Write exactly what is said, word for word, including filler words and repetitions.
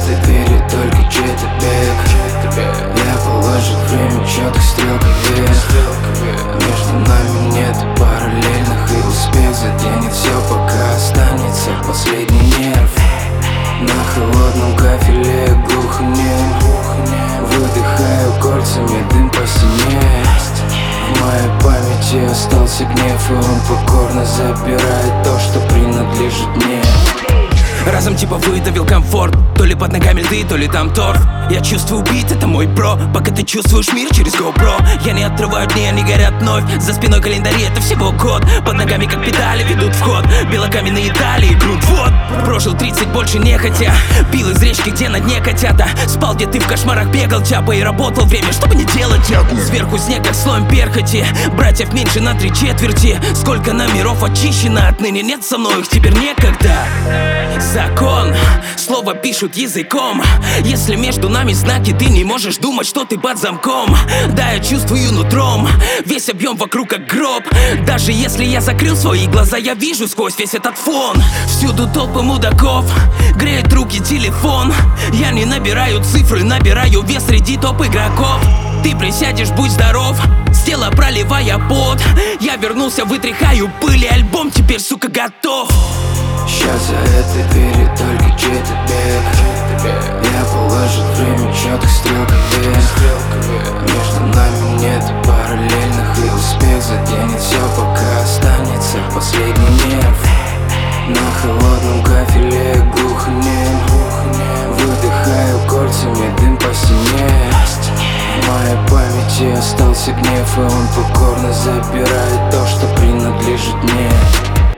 этой двери только чей-то бег. Я положил время четко стрелка вверх. Между нами нет параллельных, и успех заденет все, пока останется последний нерв. На холодном кафеле глухнем, выдыхаю кольцами дым по стене. В моей памяти остался гнев, и он покорно забирает то, что принадлежит мне. Разом типа выдавил комфорт. То ли под ногами льды, то ли там торф. Я чувствую бит, это мой бро. Пока ты чувствуешь мир через GoPro. Я не отрываю дни, они горят вновь. За спиной календари, это всего год. Под ногами как педали ведут в ход. Белокаменные талии, грунт, вот. Прожил тридцать больше нехотя. Пил из речки, где на дне котята. Спал, где ты в кошмарах бегал, тяпа. И работал время, чтобы не делать тяпу. Сверху снег, как слоем перхоти. Братьев меньше на три четверти. Сколько номеров очищено, отныне нет со мной, их теперь некогда. Закон, слово пишут языком. Если между нами знаки, ты не можешь думать, что ты под замком. Да, я чувствую нутром весь объем вокруг как гроб. Даже если я закрыл свои глаза, я вижу сквозь весь этот фон. Всюду толпы мудаков, греет руки телефон. Я не набираю цифры, набираю вес среди топ-игроков. Ты присядешь, будь здоров, с тела проливая пот. Я вернулся, вытряхаю пыль, и альбом теперь, сука, готов. Сейчас за этой двери только чей-то бег. Я положил время четко стрелка вверх. Между нами нет параллельных, и успех заденет все, пока останется последний нерв. На холодном кафеле глухнем, выдыхаю кольцами дым по стене. В моей памяти остался гнев, и он покорно забирает